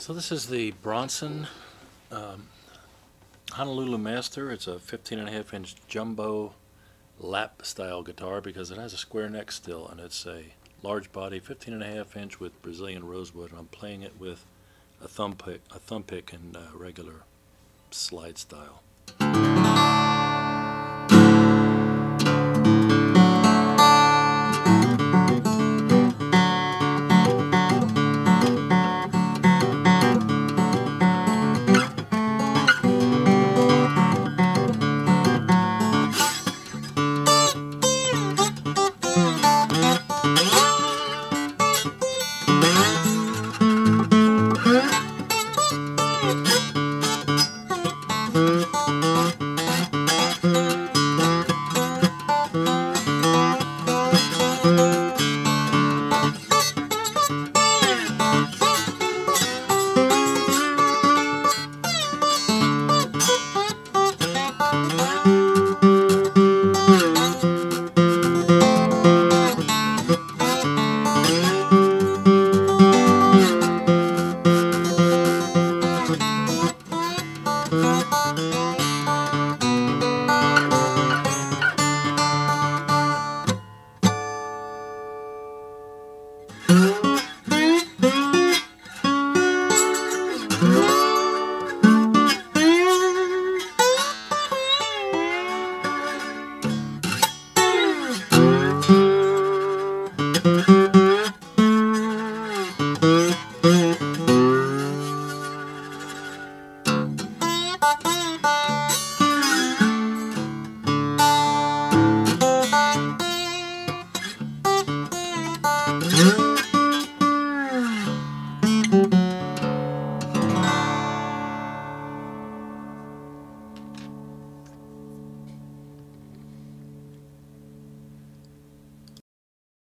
So this is the Bronson um, Honolulu Master. It's a 15.5 inch jumbo lap style guitar because it has a square neck still, and it's a large body 15.5 inch with Brazilian rosewood, and I'm playing it with a thumb pick and regular slide style.